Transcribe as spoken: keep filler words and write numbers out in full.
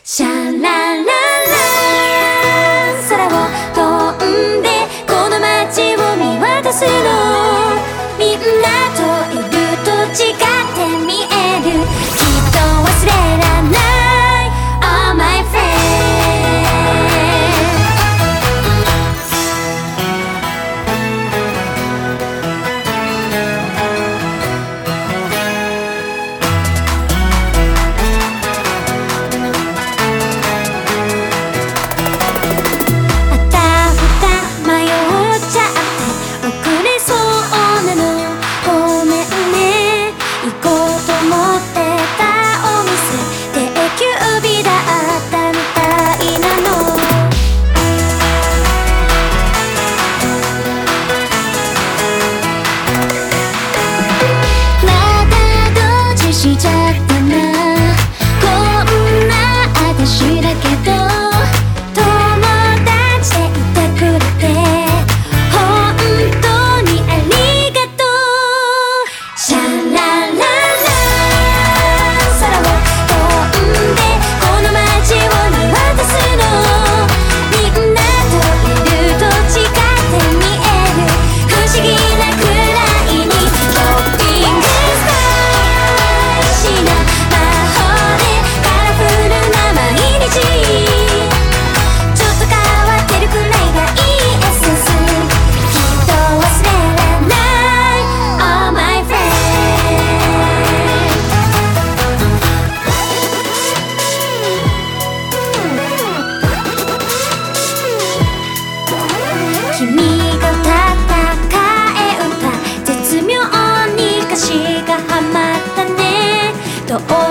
シャラララ空を飛んでこの街を見渡すの、みんなといると違って見える、きっと忘れらない All my friends。 しちゃったな、こんな私だけど友達でいてくれて本当にありがとう。シャラララ空を飛んでこの街を見渡すの、みんなといると違って見える、不思議なくらいにショッピングスタイル君が歌った替え歌、絶妙に歌詞がハマったね。どう